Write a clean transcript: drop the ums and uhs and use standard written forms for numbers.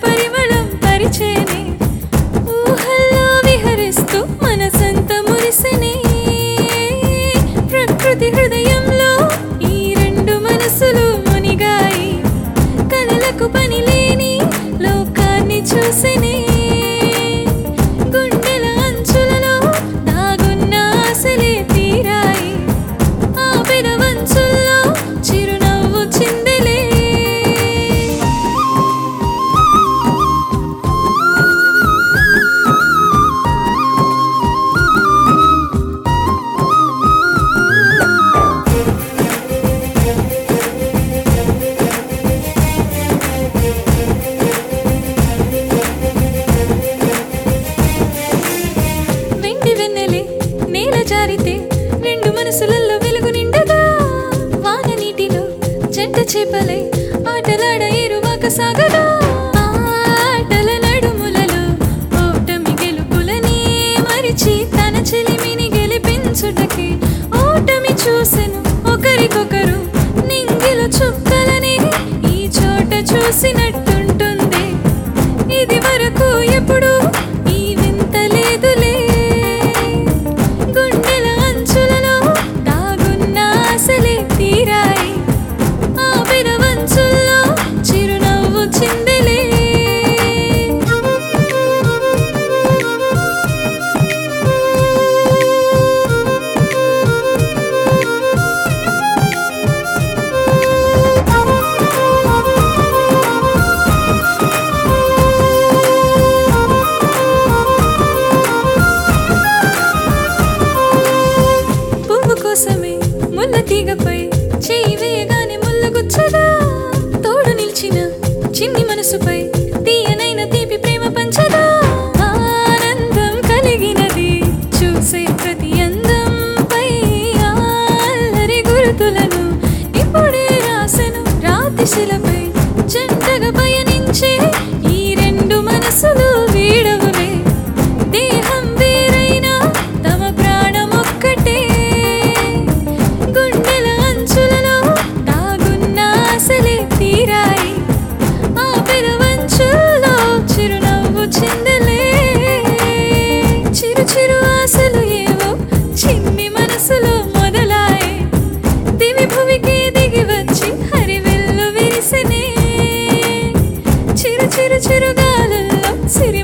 పరిమళం పరిచేనే ఊహల్లో విహరిస్తూ మనసంత మురిసెనే ప్రకృతి హృదయంలో ఈ రెండు మనసులు మునిగాయి కలలకు పని లేని లోకాన్ని చూసెనే గుండెల అంచులలో దాగున్న ఆశలే తీరాయి ఆ పెదవంచుల్లో చిరునవ్వు చిందెలే వెండి వెన్నెలే నేల జారితే రెండు మనసులలో వెలుగు నిండగా వాన నీటిలో జంట చేపలై ఆటలాడ ఏరువాక సాగగా ఆటల నడుములలో ఓటమి గెలుపులని మరిచి తన చెలిమిని గెలిపించుటకి ఓటమి చూసెను ఒకరికొకరు నింగిలో చుక్కలని ఈ చోట చూసినట్టుంటుంది ఇది వరకు ఎప్పుడు ఈ వింత లేదులే గుండెల అంచులలో దాగున్న ఆశలే తీరాయి ఆ పెదవంచుల్లో చిరునవ్వు చిందెలే పువ్వు కోసమే ముల్ల తీగపై చేయి వేయగానే ముల్ల గుచ్చగా తోడు నిలిచిన చిన్ని మనసుపై తీయనైన తీపి ప్రేమ పంచగా ఆనందం కలిగినది చూసే ప్రతి అందంపై అల్లరి గుర్తులను ఇప్పుడే రాసెను రాతి శిలపై జంటగా పయనించే ఈ రెండు మనసులు వీడవులే దేహం వేరైనా తమ ప్రాణం ఒక్కటే గుండెల అంచులలో దాగున్న ఆశలే తీరాయి ఆ పెదవంచుల్లో చిరునవ్వు చిందెలే చిరు చిరు ఆశలు ఏవో చిన్ని మనసులో మొదలాయే దివి భువికి దిగి వచ్చి హరివెల్లు విరిసెనే చిరు చిరు చిరుగాలుల్లో సిరి